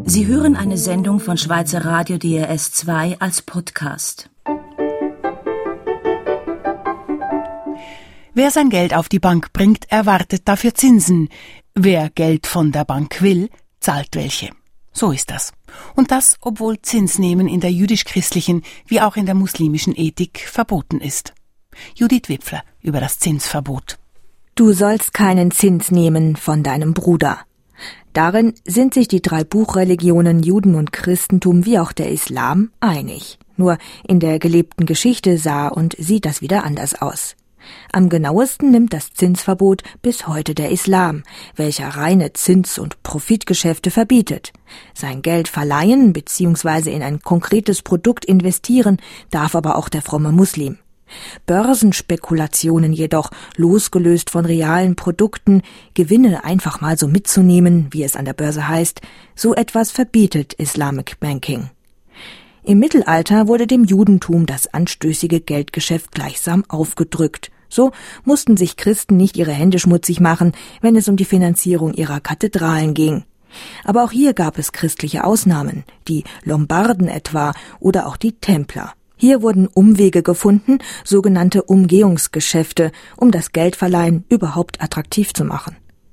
Sie hören eine Sendung von Schweizer Radio DRS 2 als Podcast. Wer sein Geld auf die Bank bringt, erwartet dafür Zinsen. Wer Geld von der Bank will, zahlt welche. So ist das. Und das, obwohl Zinsnehmen in der jüdisch-christlichen wie auch in der muslimischen Ethik verboten ist. Judith Wipfler über das Zinsverbot. Du sollst keinen Zins nehmen von deinem Bruder. Darin sind sich die 3 Buchreligionen Juden und Christentum wie auch der Islam einig. Nur in der gelebten Geschichte sah und sieht das wieder anders aus. Am genauesten nimmt das Zinsverbot bis heute der Islam, welcher reine Zins- und Profitgeschäfte verbietet. Sein Geld verleihen bzw. in ein konkretes Produkt investieren darf aber auch der fromme Muslim. Börsenspekulationen jedoch, losgelöst von realen Produkten, Gewinne einfach mal so mitzunehmen, wie es an der Börse heißt, so etwas verbietet Islamic Banking. Im Mittelalter wurde dem Judentum das anstößige Geldgeschäft gleichsam aufgedrückt. So mussten sich Christen nicht ihre Hände schmutzig machen, wenn es um die Finanzierung ihrer Kathedralen ging. Aber auch hier gab es christliche Ausnahmen, die Lombarden etwa oder auch die Templer. Hier wurden Umwege gefunden, sogenannte Umgehungsgeschäfte, um das Geldverleihen überhaupt attraktiv zu machen.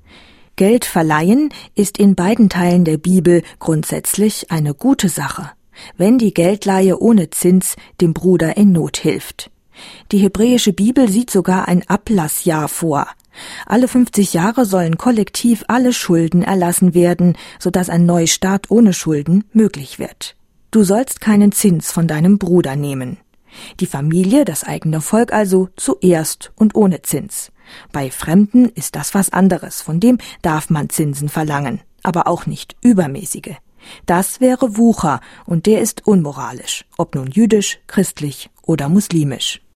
Geld verleihen ist in beiden Teilen der Bibel grundsätzlich eine gute Sache, wenn die Geldleihe ohne Zins dem Bruder in Not hilft. Die hebräische Bibel sieht sogar ein Ablassjahr vor. Alle 50 Jahre sollen kollektiv alle Schulden erlassen werden, sodass ein Neustart ohne Schulden möglich wird. Du sollst keinen Zins von deinem Bruder nehmen. Die Familie, das eigene Volk also, zuerst und ohne Zins. Bei Fremden ist das was anderes, von dem darf man Zinsen verlangen, aber auch nicht übermäßige. Das wäre Wucher und der ist unmoralisch, ob nun jüdisch, christlich oder muslimisch.